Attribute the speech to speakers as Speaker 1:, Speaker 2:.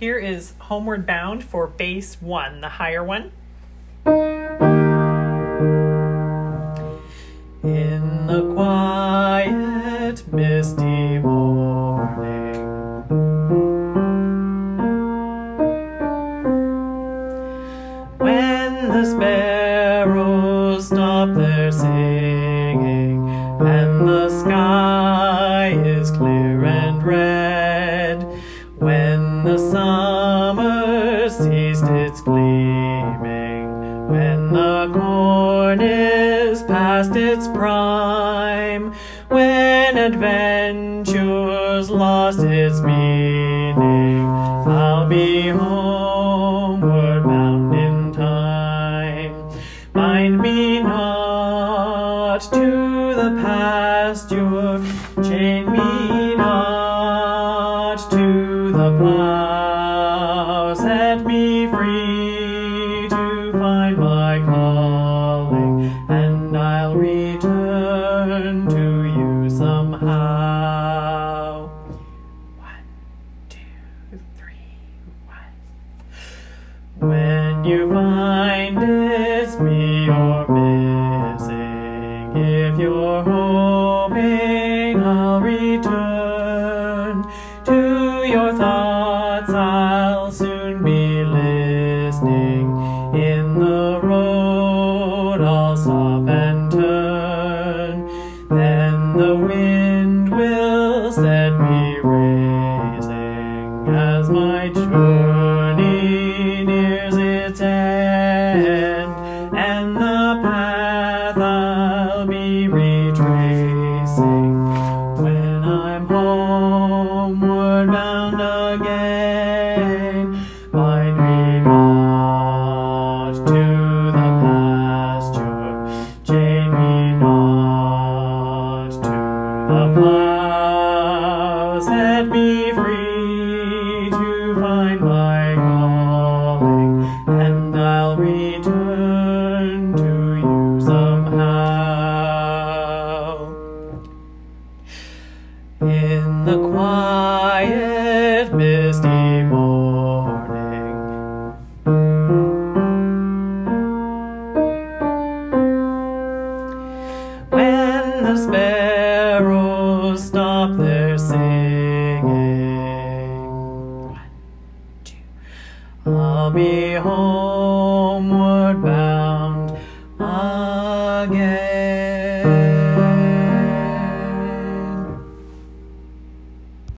Speaker 1: Here is Homeward Bound for bass 1, the higher one. In the quiet, misty morning, when the sparrows stop their singing, and the sky is clear and red, when the summer ceased its gleaming, when the corn is past its prime, when adventure's lost its meaning, I'll be homeward bound in time. Bind me not to the pasture, chain me not to the plow, set me free to find my calling, and I'll return to you somehow. 1, 2, 3, 1. When you find it's me you're missing, if you're hoping I'll return to your thoughts, I'll soon be listening. In the road I'll stop and turn, then the wind will set me racing as my journey nears its end, and the path I'll be retracing when I'm homeward bound again. Bind me not to the pasture, chain me not to the plow, set me free to find my calling, and I'll return to you somehow. In the quiet, misty morning, when the sparrows stop their singing, 1, 2, I'll be home